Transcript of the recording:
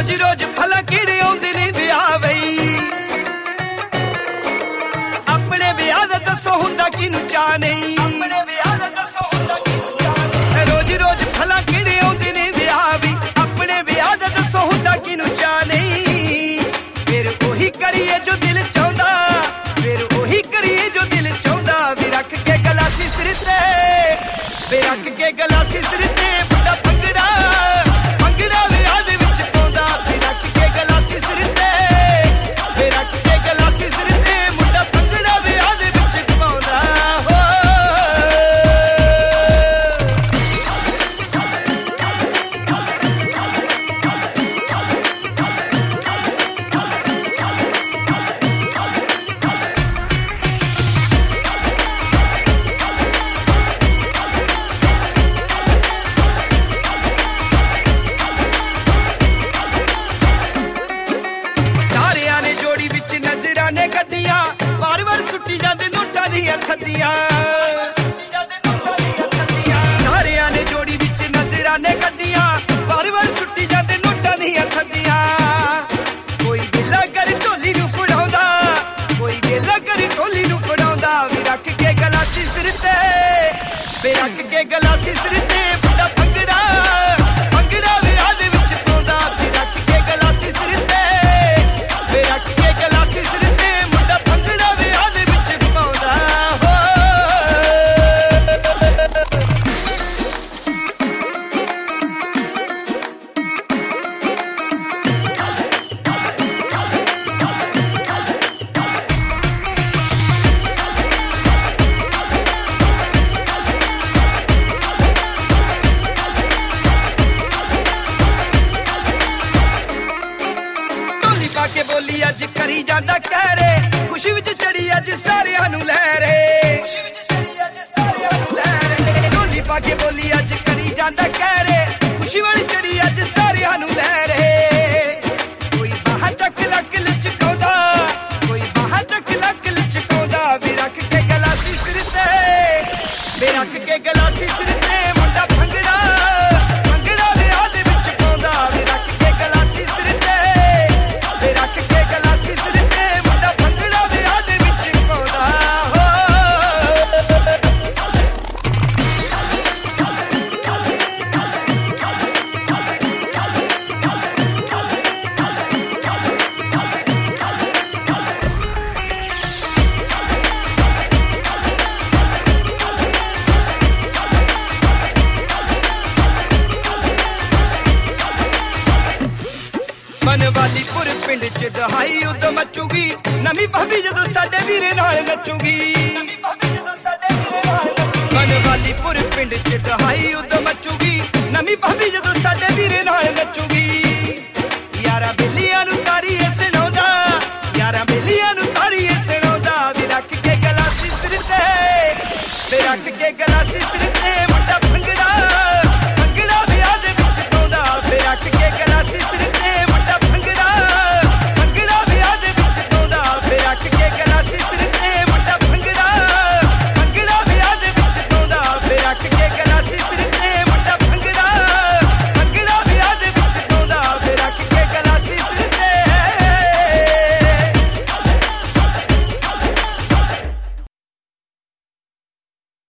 रोज रोज भला किहड़े आउंदे ने विआह बई अपने विआह दा दसो हुंदा किनू चा नहीं अपने विआह दा दसो हुंदा किनू चा नहीं रोज रोज भला किहड़े आउंदे ने विआह बई अपने विआह दा दसो हुंदा किनू चा नहीं फिर ओही करिए जो दिल चाहुंदा फिर ओही करिए जो दिल चाहुंदा वी रख के गलासी सिर ते वे रख के गलासी सिर ते बुढ़ा भंगड़ा भंगड़ा विआह दे विच पाउंदा वी रख के गलासी सिर ते वे रख के गलासी सिर ते मुंडा भंगड़ा विआह दे विच पाउंदा हो सुट्टी जांदे नोटां दीयां खद्दियां सारियां ने जोड़ी विच नजराने कड्डियां वार वार सुट्टी जांदे नोटां दीयां खद्दियां कोई वेला कर ढोली नूं फड़ाउंदा कोई वेला कर ढोली नूं फड़ाउंदा वी रख के गलासी सिर ते वे रख के गलासी सिर ते बुढ़ा भंगड़ा भंगड़ा विआह दे विच पाउंदा वी रख के गलासी सिर ते वे रख के गलासी सिर ते मुंडा भंगड़ा विआह दे विच पाउंदा हो के बोली अज करी जांदा कह रे खुशी विच चढ़ी अज सारियां नू लै रे खुशी विच चढ़ी अज सारियां नू लै रे ढोली पा के बोली अज करी जांदा कह रे खुशी वाली चढ़ी अज सारियां नू लै रे कोई बाह चक लक लचकाउंदा कोई बाह चक लक लचकाउंदा वी रख के गलासी सिर ते वे रख के गलासी सिर ते मुंडा भंगड़ा भंगड़ा विआह दे विच पाउंदा वी रख के गलासी सिर ते वे रख के गलासी सिर ते मुंडा भंगड़ा विआह दे विच पाउंदा हो बनवालीपुर पिंड च दहाई उदों मचूगी नवीं भाभी जदों साडे वीरे नाल नचूगी बनवालीपुर पिंड च दहाई उदों मचूगी नवीं भाभी जदों साडे वीरे नाल नचूगी यारा बेलियां नूं तारीए सुणाउंदा यारा बेलियां नूं तारीए सुणाउंदा वी रख के गलासी सिर ते वे रख के गलासी सिर ते